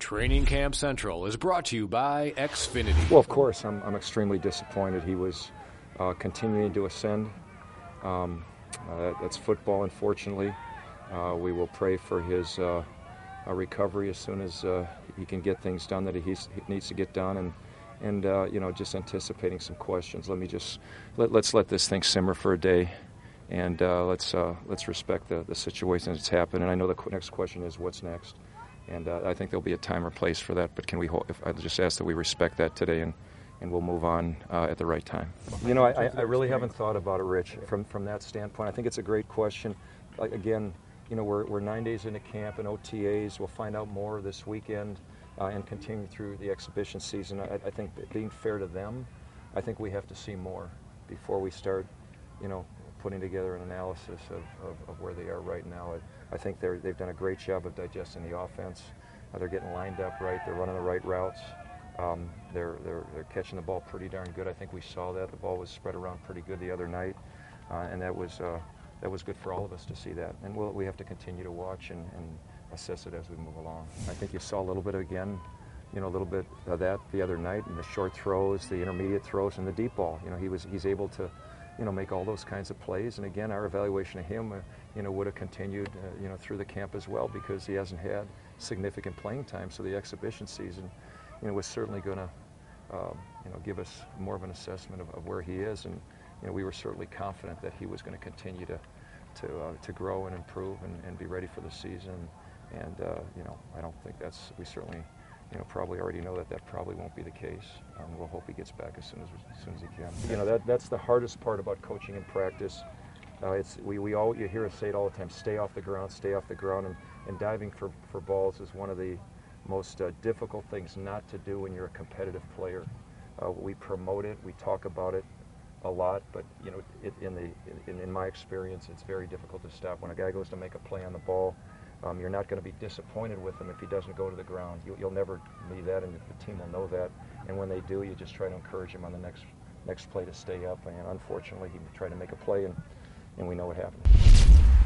Training Camp Central is brought to you by Xfinity. Well, of course, I'm extremely disappointed. He was continuing to ascend. That's football, unfortunately. We will pray for his recovery as soon as he can get things done that he needs to get done, and just anticipating some questions. Let's let this thing simmer for a day, and let's respect the situation that's happened. And I know the next question is what's next, and I think there'll be a time or place for that. But I just ask that we respect that today, and we'll move on at the right time. I really haven't thought about it, Rich, from that standpoint. I think it's a great question. Again, we're 9 days into camp and OTAs. We'll find out more this weekend and continue through the exhibition season. I think being fair to them, I think we have to see more before we start, putting together an analysis of where they are right now. I think they've done a great job of digesting the offense. They're getting lined up right. They're running the right routes. They're catching the ball pretty darn good. I think we saw that. The ball was spread around pretty good the other night, and that was good for all of us to see that. And we have to continue to watch and assess it as we move along. I think you saw a little bit of that the other night in the short throws, the intermediate throws, and the deep ball. He's able to, make all those kinds of plays. And again, our evaluation of him, would have continued, through the camp as well, because he hasn't had significant playing time. So the exhibition season, was certainly going to, give us more of an assessment of where he is. And we were certainly confident that he was going to continue to grow and improve and be ready for the season. And I don't think we certainly, probably already know that probably won't be the case. We'll hope he gets back as soon as he can. That's the hardest part about coaching and practice. You hear us say it all the time: stay off the ground, and diving for balls is one of the most difficult things not to do when you're a competitive player. We promote it, we talk about it a lot, but in my experience, it's very difficult to stop. When a guy goes to make a play on the ball, you're not going to be disappointed with him if he doesn't go to the ground. You'll never be that, and the team will know that. And when they do, you just try to encourage him on the next play to stay up. And unfortunately, he tried to make a play, and we know what happened.